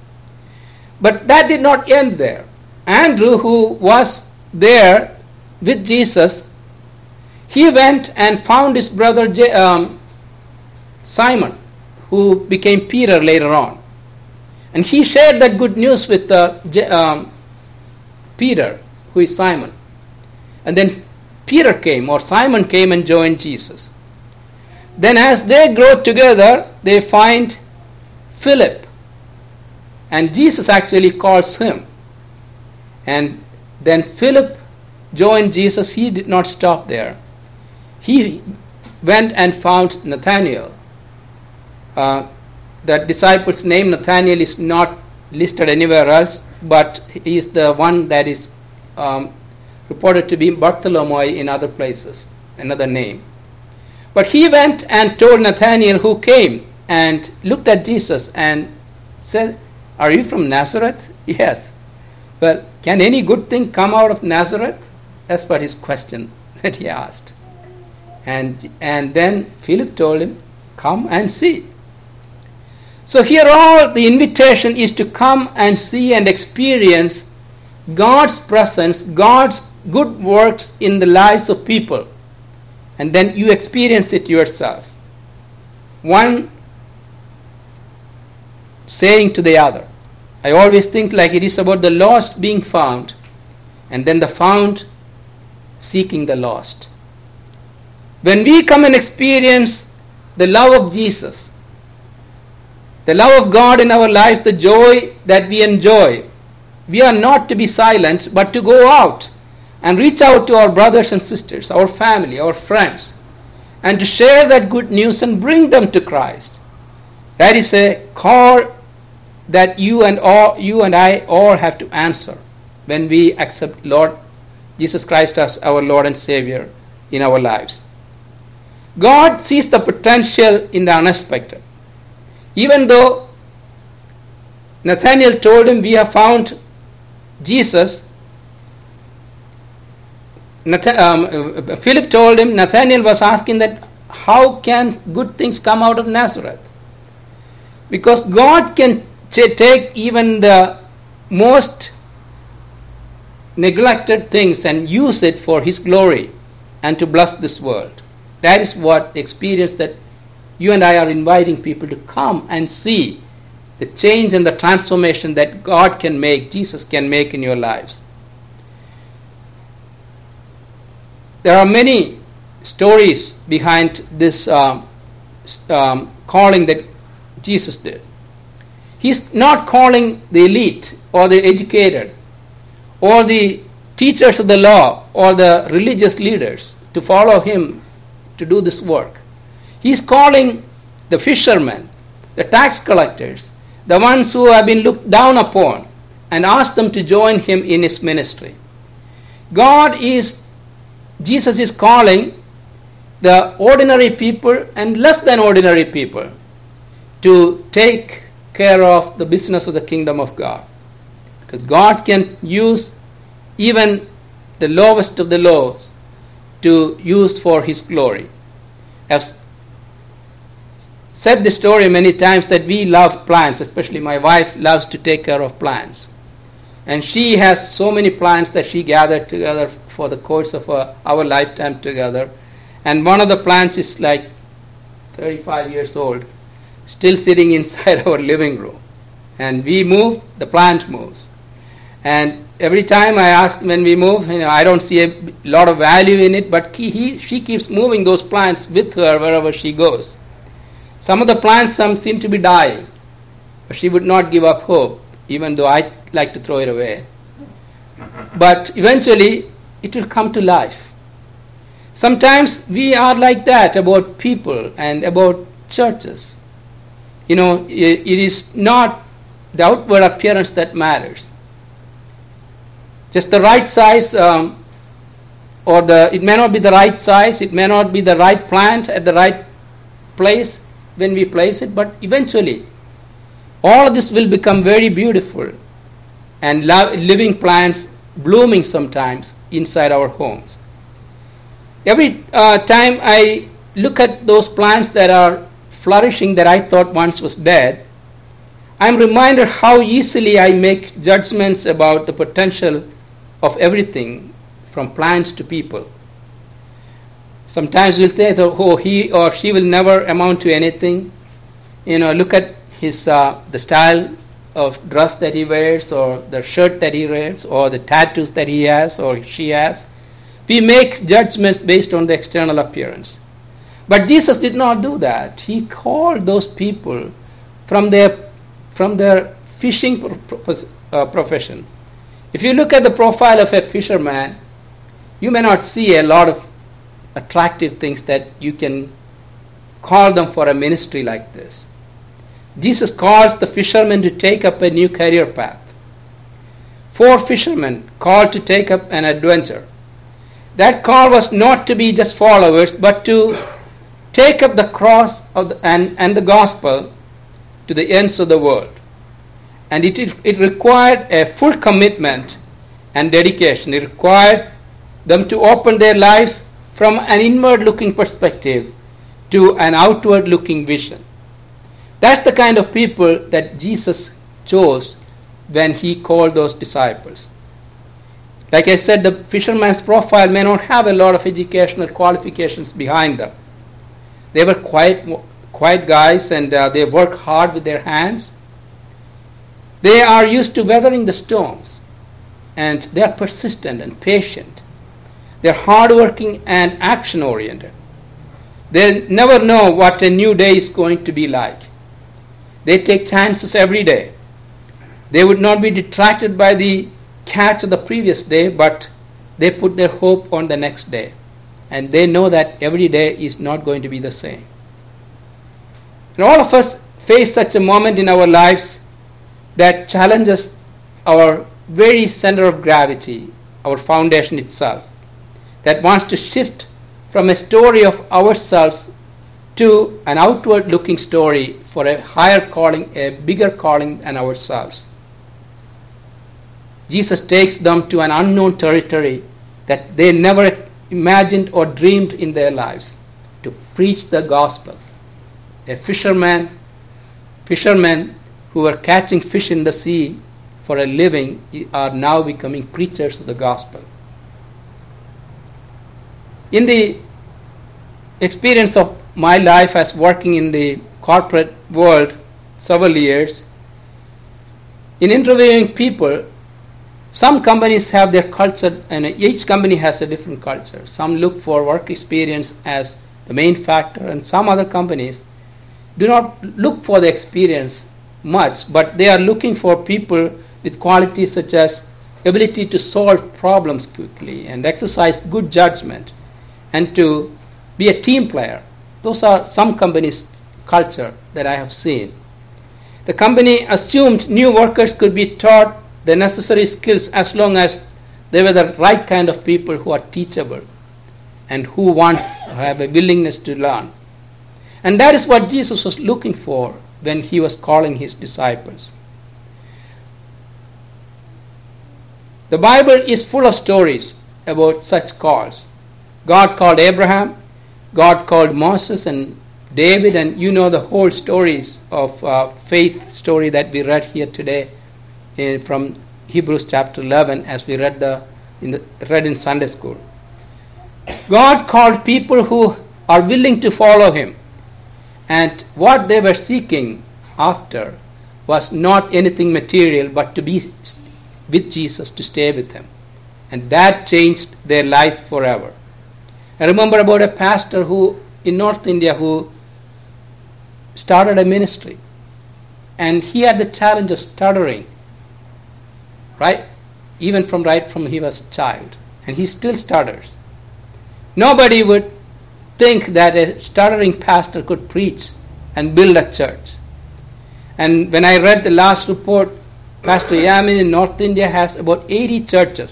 But that did not end there. Andrew, who was there with Jesus, he went and found his brother J- um, Simon, who became Peter later on. And he shared that good news with uh, J- um, Peter, who is Simon. And then Peter came, or Simon came and joined Jesus. Then as they grow together, they find Philip. And Jesus actually calls him. And then Philip joined Jesus. He did not stop there. He went and found Nathanael. Uh, the disciple's name, Nathanael, is not listed anywhere else, but he is the one that is um, reported to be Bartholomew in other places, another name. But he went and told Nathanael, who came and looked at Jesus and said, are you from Nazareth? Yes. Well, can any good thing come out of Nazareth? That's what his question that he asked. And, and then Philip told him, come and see. So here all the invitation is to come and see and experience God's presence, God's good works in the lives of people. And then you experience it yourself. One saying to the other. I always think like it is about the lost being found, and then the found seeking the lost. When we come and experience the love of Jesus, the love of God in our lives, the joy that we enjoy, we are not to be silent, but to go out and reach out to our brothers and sisters, our family, our friends, and to share that good news and bring them to Christ. That is a call that you and all, you and I all have to answer when we accept Lord Jesus Christ as our Lord and Savior in our lives. God sees the potential in the unexpected. Even though Nathanael told him, we have found Jesus, Nathan, um, Philip told him, Nathanael was asking that how can good things come out of Nazareth? Because God can t- take even the most neglected things and use it for His glory and to bless this world. That is what the experience that you and I are inviting people to come and see the change and the transformation that God can make, Jesus can make in your lives. There are many stories behind this um, um, calling that Jesus did. He's not calling the elite or the educated or the teachers of the law or the religious leaders to follow Him to do this work. He's calling the fishermen, the tax collectors, the ones who have been looked down upon, and asked them to join Him in His ministry. God is, Jesus is calling the ordinary people and less than ordinary people to take care of the business of the kingdom of God. Because God can use even the lowest of the lows to use for His glory. I've said the story many times that we love plants, especially my wife loves to take care of plants. And she has so many plants that she gathered together for the course of uh, our lifetime together. And one of the plants is like thirty-five years old, still sitting inside our living room. And we move, the plant moves. And every time I ask when we move, you know, I don't see a lot of value in it, but he, he, she keeps moving those plants with her wherever she goes. Some of the plants, some seem to be dying, but she would not give up hope, even though I like to throw it away. But eventually, it will come to life. Sometimes we are like that about people and about churches. You know, it, it is not the outward appearance that matters. Just the right size, um, or the it may not be the right size, it may not be the right plant at the right place when we place it, but eventually all of this will become very beautiful and lo- living plants blooming sometimes inside our homes. Every uh, time I look at those plants that are flourishing that I thought once was dead, I'm reminded how easily I make judgments about the potential of everything from plants to people. Sometimes we'll think, oh, he or she will never amount to anything. You know, look at his uh, the style of dress that he wears, or the shirt that he wears, or the tattoos that he has or she has. We make judgments based on the external appearance. But Jesus did not do that. He called those people from their from their fishing pro- uh, profession. If you look at the profile of a fisherman, you may not see a lot of attractive things that you can call them for a ministry like this. Jesus calls the fishermen to take up a new career path. Four fishermen called to take up an adventure. That call was not to be just followers, but to take up the cross of the, and, and the gospel to the ends of the world. And it, it required a full commitment and dedication. It required them to open their lives from an inward-looking perspective to an outward-looking vision. That's the kind of people that Jesus chose when He called those disciples. Like I said, the fisherman's profile may not have a lot of educational qualifications behind them. They were quiet, quiet guys, and uh, they work hard with their hands. They are used to weathering the storms, and they are persistent and patient. They are hardworking and action-oriented. They never know what a new day is going to be like. They take chances every day. They would not be detracted by the catch of the previous day, but they put their hope on the next day. And they know that every day is not going to be the same. And all of us face such a moment in our lives that challenges our very center of gravity, our foundation itself, that wants to shift from a story of ourselves to an outward-looking story for a higher calling, a bigger calling than ourselves. Jesus takes them to an unknown territory that they never imagined or dreamed in their lives, to preach the gospel. A fisherman fishermen who were catching fish in the sea for a living are now becoming preachers of the gospel. In the experience of my life as working in the corporate world several years, in interviewing people, some companies have their culture, and each company has a different culture. Some look for work experience as the main factor, and some other companies do not look for the experience much, but they are looking for people with qualities such as ability to solve problems quickly and exercise good judgment and to be a team player. Those are some companies' culture that I have seen. The company assumed new workers could be taught the necessary skills as long as they were the right kind of people who are teachable and who want have a willingness to learn. And that is what Jesus was looking for when he was calling his disciples. The Bible is full of stories about such calls. God called Abraham, God called Moses and David, and you know the whole stories of uh, faith story that we read here today in, from Hebrews chapter eleven, as we read the in the read in Sunday school. God called people who are willing to follow him, and what they were seeking after was not anything material, but to be with Jesus, to stay with him, and that changed their lives forever. I remember about a pastor who in North India who started a ministry, and he had the challenge of stuttering, right? Even from right from he was a child, and he still stutters. Nobody would think that a stuttering pastor could preach and build a church. And when I read the last report, Pastor Yamin in North India has about eighty churches.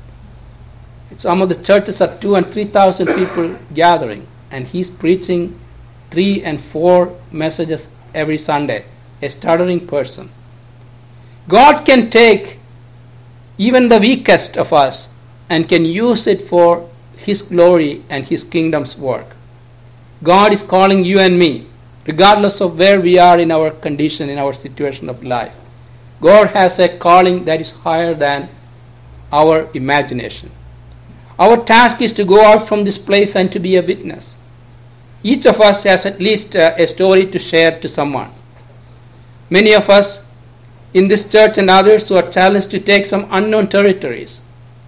Some of the churches are two and three thousand people gathering, and he's preaching three and four messages every Sunday. A stuttering person. God can take even the weakest of us and can use it for his glory and his kingdom's work. God is calling you and me, regardless of where we are in our condition, in our situation of life. God has a calling that is higher than our imagination. Our task is to go out from this place and to be a witness. Each of us has at least uh, a story to share to someone. Many of us in this church and others who are challenged to take some unknown territories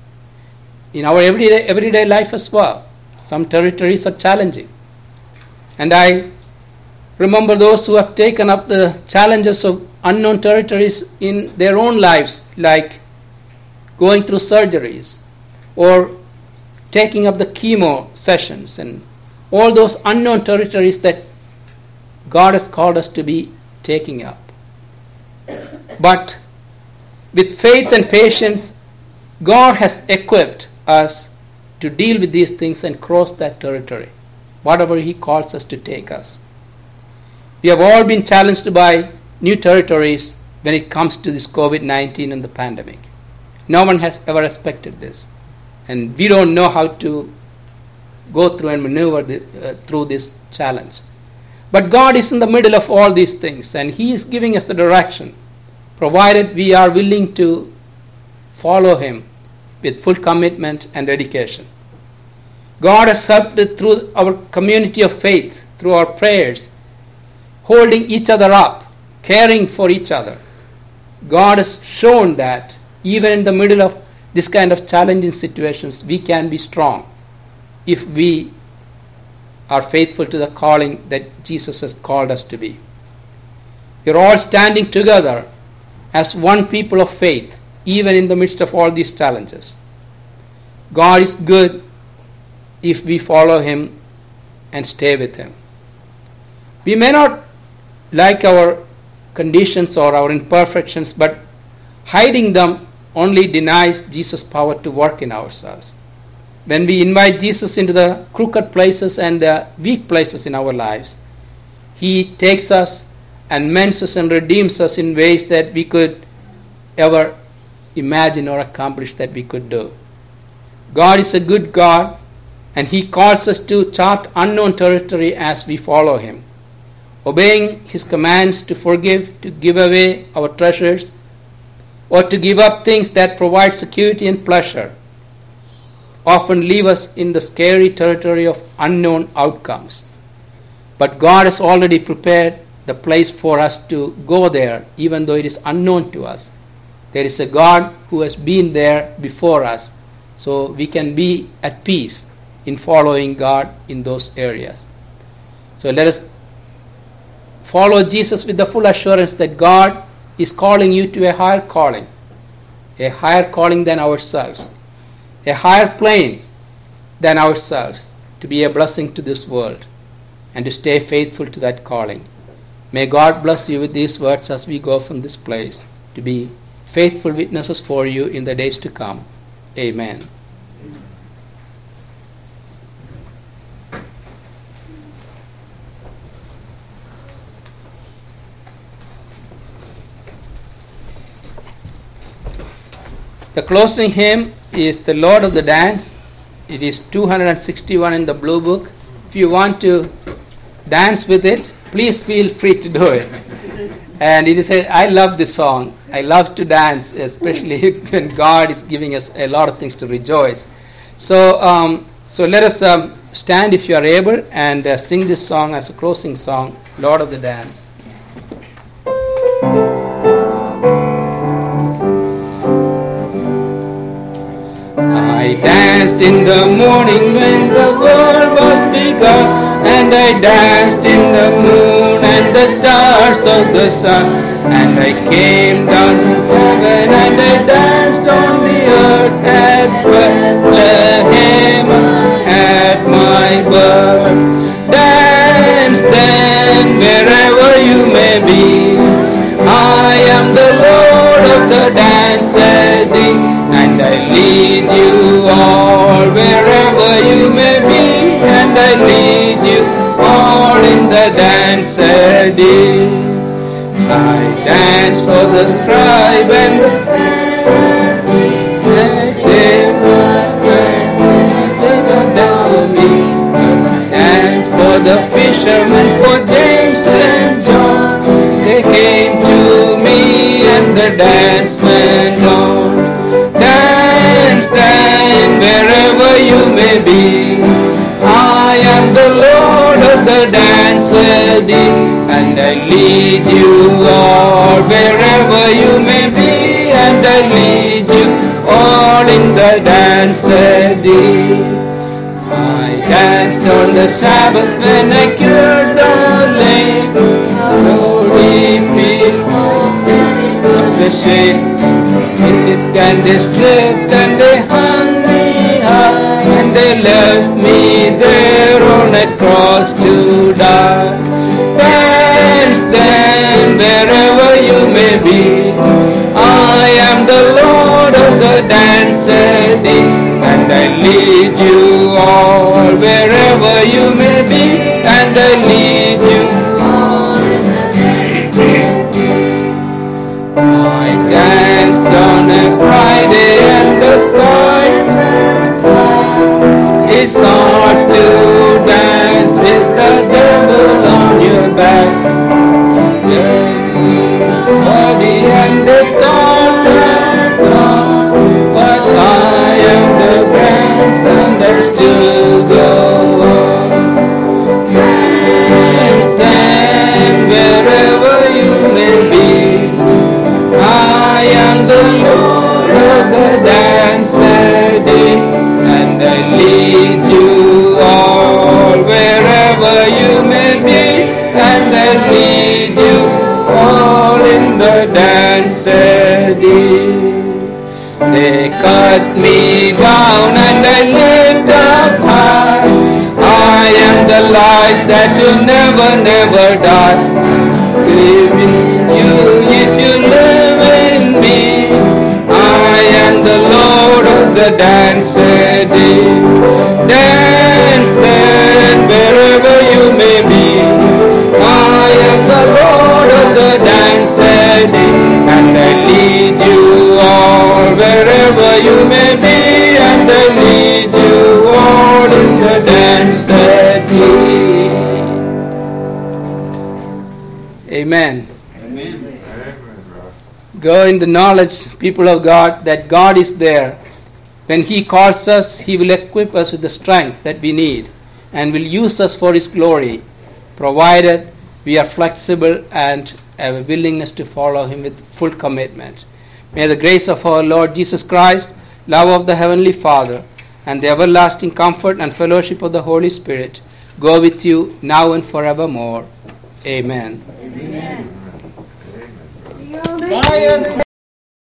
in our everyday, everyday life as well. Some territories are challenging. And I remember those who have taken up the challenges of unknown territories in their own lives, like going through surgeries or taking up the chemo sessions and all those unknown territories that God has called us to be taking up. But with faith and patience, God has equipped us to deal with these things and cross that territory, whatever he calls us to take us. We have all been challenged by new territories when it comes to this covid nineteen and the pandemic. No one has ever expected this. And we don't know how to go through and maneuver the, uh, through this challenge. But God is in the middle of all these things, and he is giving us the direction, provided we are willing to follow him with full commitment and dedication. God has helped through our community of faith, through our prayers, holding each other up, caring for each other. God has shown that even in the middle of this kind of challenging situations, we can be strong if we are faithful to the calling that Jesus has called us to be. We are all standing together as one people of faith, even in the midst of all these challenges. God is good if we follow him and stay with him. We may not like our conditions or our imperfections, but hiding them only denies Jesus' power to work in ourselves. When we invite Jesus into the crooked places and the weak places in our lives, he takes us and mends us and redeems us in ways that we could ever imagine or accomplish that we could do. God is a good God, and he calls us to chart unknown territory as we follow him, obeying His commands to forgive, to give away our treasures, or to give up things that provide security and pleasure, often leave us in the scary territory of unknown outcomes. But God has already prepared the place for us to go there, even though it is unknown to us. There is a God who has been there before us, so we can be at peace in following God in those areas. So let us follow Jesus with the full assurance that God is calling you to a higher calling, a higher calling than ourselves, a higher plane than ourselves, to be a blessing to this world and to stay faithful to that calling. May God bless you with these words as we go from this place, to be faithful witnesses for you in the days to come. Amen. The closing hymn is The Lord of the Dance. It is two hundred sixty-one in the Blue Book. If you want to dance with it, please feel free to do it. And it is a, I love this song. I love to dance, especially when God is giving us a lot of things to rejoice. So, um, so let us um, stand if you are able and uh, sing this song as a closing song, Lord of the Dance. I danced in the morning when the world was begun, and I danced in the moon and the stars of the sun, and I came down to heaven and I danced on the earth at Bethlehem at my birth. Dance then wherever you may be, I am the Lord of the dance, and I lead you all wherever you may be, and I lead you all in the dance day. I dance for the scribe and the Pharisee, and they must dance for me. I dance for the fishermen, for James and John. They came to me and the dance went on. Dance, dance, wherever you may be, I am the Lord of the dance, and I lead you all wherever you may be, and I lead you all in the dance. I danced on the Sabbath when I cured the lame. Glory be of the shame. And they stripped and they hung me up, and they left me there on a cross to die. Dance then wherever you may be, I am the Lord of the dance, and I lead you all wherever you may be, and I lead you all in the dance. I danced on a Friday and the sun turned black. It's hard to dance with the devil on your back. Body and the thought are gone, but I am the dance and I still go on. Dance and wherever you may be, I am the Lord of the dance day, and I lead you all wherever you may be, and I lead you all in the dance day. They cut me down and I lift up high. I am the light that will never, never die. Live in you if you live in me. I am the Lord of the dance day. Dance then wherever you may be. I am the Lord of the dance day, and I lead you all wherever you may be, and I lead you all in the dance day. Go in the knowledge, people of God, that God is there. When He calls us, He will equip us with the strength that we need and will use us for His glory, provided we are flexible and have a willingness to follow Him with full commitment. May the grace of our Lord Jesus Christ, love of the Heavenly Father, and the everlasting comfort and fellowship of the Holy Spirit go with you now and forevermore. Amen. Amen. Bye,